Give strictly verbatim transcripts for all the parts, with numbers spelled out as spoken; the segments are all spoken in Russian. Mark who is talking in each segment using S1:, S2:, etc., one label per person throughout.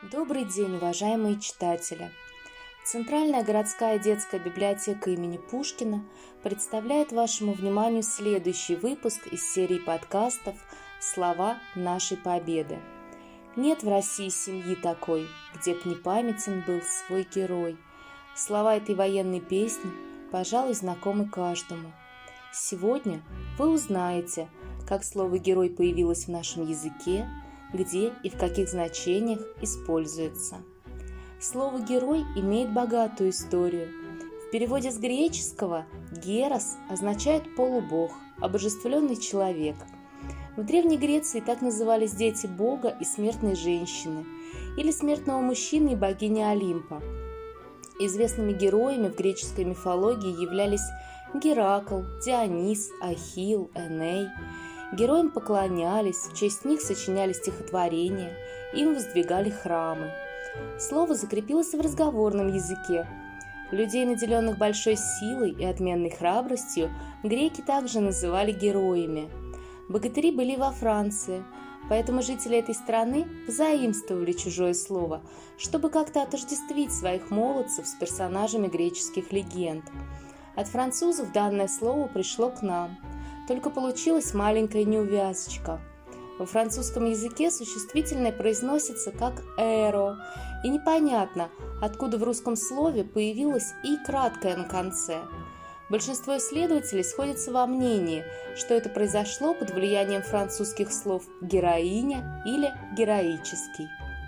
S1: Добрый день, уважаемые читатели! Центральная городская детская библиотека имени Пушкина представляет вашему вниманию следующий выпуск из серии подкастов «Слова нашей Победы». Нет в России семьи такой, где б не памятен был свой герой. Слова этой военной песни, пожалуй, знакомы каждому. Сегодня вы узнаете, как слово «герой» появилось в нашем языке, где и в каких значениях используется. Слово «герой» имеет богатую историю. В переводе с греческого «герос» означает полубог, обожествленный человек. В Древней Греции так назывались дети бога и смертной женщины, или смертного мужчины и богини Олимпа. Известными героями в греческой мифологии являлись Геракл, Дионис, Ахилл, Эней. Героям поклонялись, в честь них сочиняли стихотворения, им воздвигали храмы. Слово закрепилось в разговорном языке. Людей, наделенных большой силой и отменной храбростью, греки также называли героями. Богатыри были во Франции, поэтому жители этой страны позаимствовали чужое слово, чтобы как-то отождествить своих молодцев с персонажами греческих легенд. От французов данное слово пришло к нам. Только получилась маленькая неувязочка. Во французском языке существительное произносится как «эро», и непонятно, откуда в русском слове появилось «и» краткое на конце. Большинство исследователей сходятся во мнении, что это произошло под влиянием французских слов «героиня» или «героический».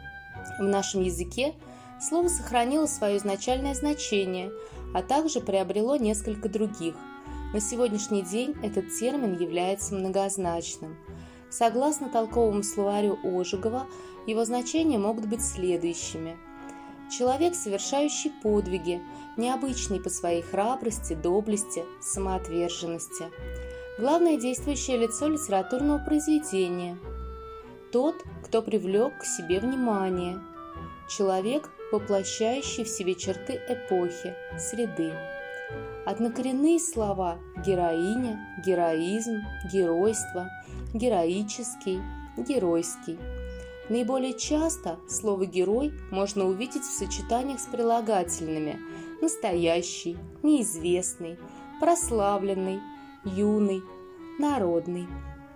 S1: В нашем языке слово сохранило свое изначальное значение, а также приобрело несколько других. На сегодняшний день этот термин является многозначным. Согласно толковому словарю Ожегова, его значения могут быть следующими. Человек, совершающий подвиги, необычный по своей храбрости, доблести, самоотверженности. Главное действующее лицо литературного произведения. Тот, кто привлек к себе внимание. Человек, воплощающий в себе черты эпохи, среды. Однокоренные слова героиня, героизм, геройство, героический, геройский. Наиболее часто слово «герой» можно увидеть в сочетаниях с прилагательными настоящий, неизвестный, прославленный, юный, народный.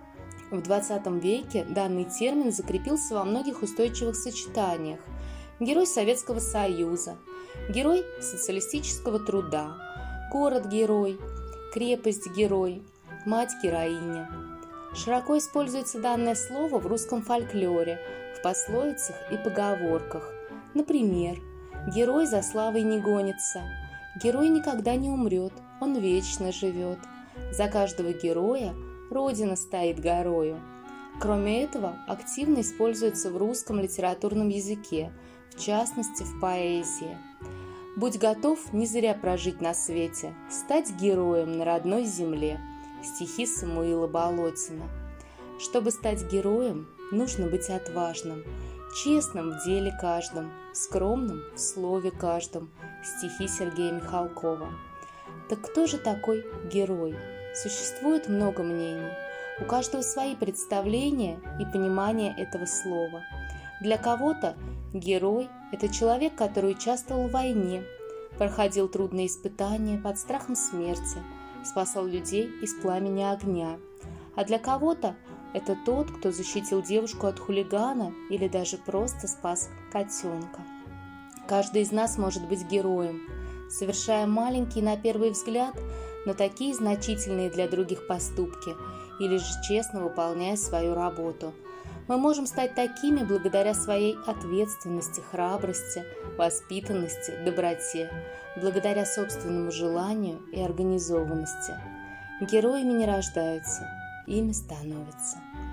S1: В двадцатом веке данный термин закрепился во многих устойчивых сочетаниях: герой Советского Союза, герой социалистического труда, город-герой, крепость-герой, мать-героиня. Широко используется данное слово в русском фольклоре, в пословицах и поговорках. Например, «Герой за славой не гонится», «Герой никогда не умрет, он вечно живет», «За каждого героя Родина стоит горою». Кроме этого, активно используется в русском литературном языке, в частности в поэзии. «Будь готов не зря прожить на свете, стать героем на родной земле». Стихи Самуила Болотина. Чтобы стать героем, нужно быть отважным, честным в деле каждом, скромным в слове каждом. Стихи Сергея Михалкова. Так кто же такой герой? Существует много мнений. У каждого свои представления и понимание этого слова. Для кого-то герой – это человек, который участвовал в войне, проходил трудные испытания под страхом смерти, спасал людей из пламени огня. А для кого-то это тот, кто защитил девушку от хулигана или даже просто спас котенка. Каждый из нас может быть героем, совершая маленькие на первый взгляд, но такие значительные для других поступки, или же честно выполняя свою работу. Мы можем стать такими благодаря своей ответственности, храбрости, воспитанности, доброте, благодаря собственному желанию и организованности. Героями не рождаются, ими становятся.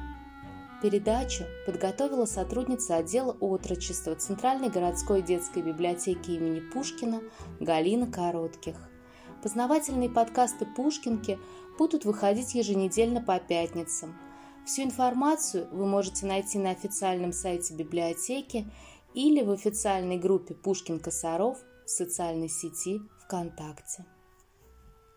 S1: Передачу подготовила сотрудница отдела отрочества Центральной городской детской библиотеки имени Пушкина Галина Коротких. Познавательные подкасты «Пушкинки» будут выходить еженедельно по пятницам. Всю информацию вы можете найти на официальном сайте библиотеки или в официальной группе «Пушкин Косаров» в социальной сети ВКонтакте.